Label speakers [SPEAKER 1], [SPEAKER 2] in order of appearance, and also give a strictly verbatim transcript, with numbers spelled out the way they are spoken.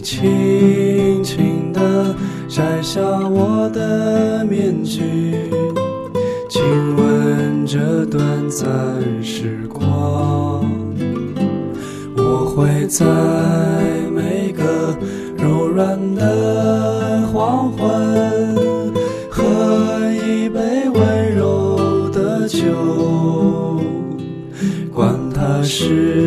[SPEAKER 1] 轻轻地摘下我的面具，亲吻这短暂时光。我会在每个柔软的黄昏，喝一杯温柔的酒，管它是